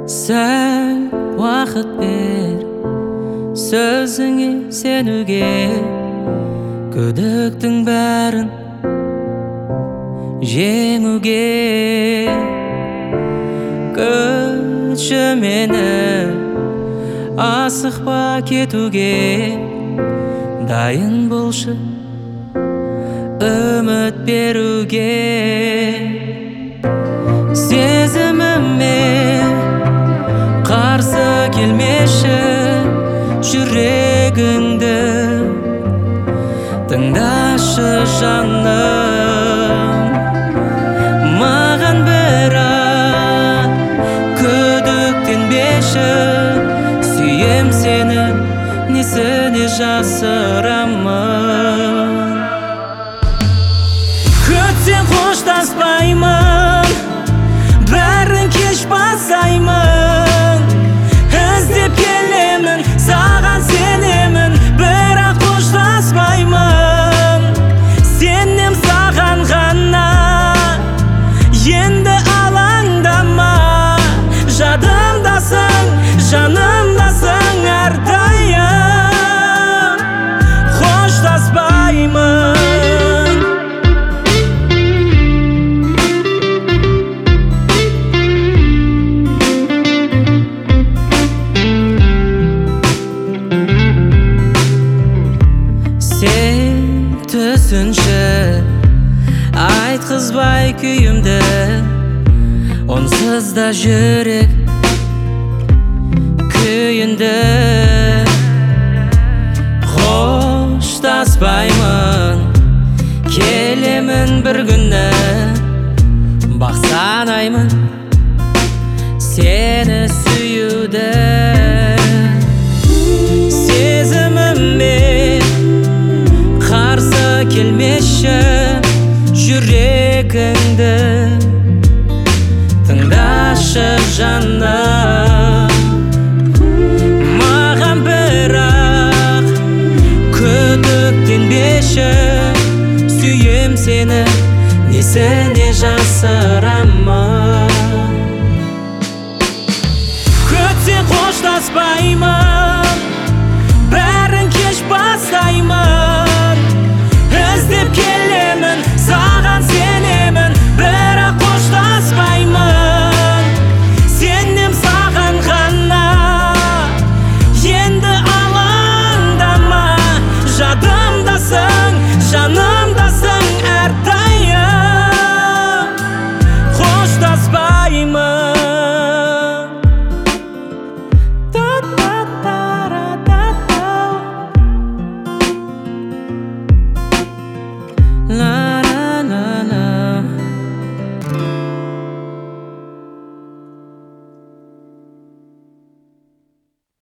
Сәл уақыт бер сөзіңе сенуге, күдіктің бәрін жеңуге. Күтші мені, асықпа кетуге, дайын болшы үміт беруге. Сезіміме қарсы келмеші, жүрегіңді тыңдашы жаным. Маған бірақ күдіктенбеші, сүйем сені, несіне жасырамын. Күтсең қоштаспаймын, бәрін кеш басаймын. Іздеп келемін, саған сенемін, бірақ қоштаспаймын. Сенем саған ғана, енді алаңдама. Жадымдасың, жанымдасың әрдайым. Қоштаспаймын. Сен түсінші, айтқызбай күйімді, онсыз да жүрек күйінді. Қоштаспаймын, келемін бір күні, бақ санаймын сені сүюді. Сезіміме қарсы келмеші, жүрегіңді тыңдашы жаным. Маған бірақ күдіктенбеші, сүйем сені, несіне жасырамын. Күтсең қоштаспаймын, бәрін кеш бастаймын. Іздеп келемін, саған сенемін, бірақ қоштаспаймын. Сенем саған ғана, енді алаңдама. Жадымдасың, жанымдасың әрдайым. Қоштаспаймын. La